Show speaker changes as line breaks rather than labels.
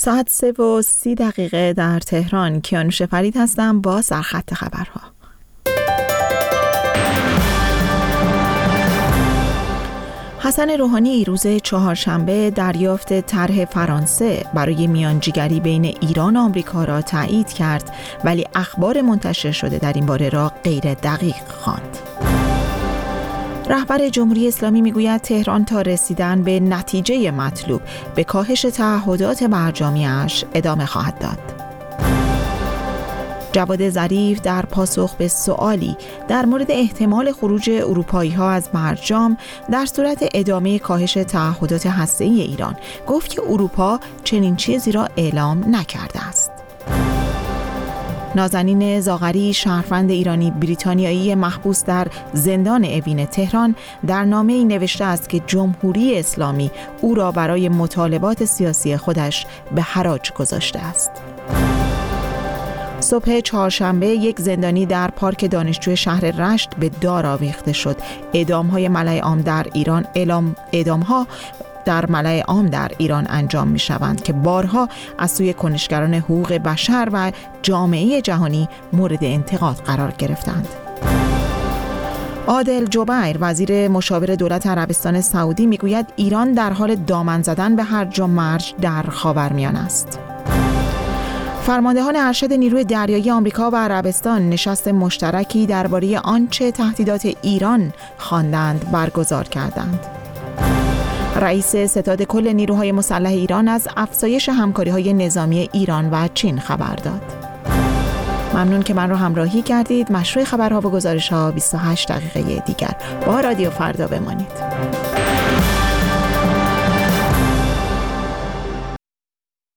ساعت 3:30 در تهران. کیانوش فرید هستم با سرخط خبرها. حسن روحانی روز چهارشنبه دریافت طرح فرانسه برای میانجیگری بین ایران و آمریکا را تایید کرد، ولی اخبار منتشر شده در این باره را غیر دقیق خواند. رهبر جمهوری اسلامی میگوید تهران تا رسیدن به نتیجه مطلوب به کاهش تعهدات برجامی‌اش ادامه خواهد داد. جواد ظریف در پاسخ به سوالی در مورد احتمال خروج اروپایی‌ها از برجام در صورت ادامه کاهش تعهدات هسته‌ای ایران گفت که اروپا چنین چیزی را اعلام نکرده است. نازنین زاغری، شهروند ایرانی بریتانیایی محبوس در زندان اوین تهران، در نامه‌ای نوشته است که جمهوری اسلامی او را برای مطالبات سیاسی خودش به حراج گذاشته است. صبح چهارشنبه یک زندانی در پارک دانشجوی شهر رشت به دار آویخته شد. اعدام‌های ملأ عام در ایران انجام می‌شوند که بارها از سوی کنشگران حقوق بشر و جامعه جهانی مورد انتقاد قرار گرفتند. عادل جبیر، وزیر مشاور دولت عربستان سعودی، میگوید ایران در حال دامن زدن به هرج و مرج در خاورمیانه است. فرماندهان ارشد نیروی دریایی آمریکا و عربستان نشست مشترکی درباره آنچه تهدیدات ایران خواندند برگزار کردند. رئیس ستاد کل نیروهای مسلح ایران از افزایش همکاری‌های نظامی ایران و چین خبر داد. ممنون که من را همراهی کردید. مشروع خبرها و گزارش‌ها 28 دقیقه دیگر با رادیو فردا بمانید.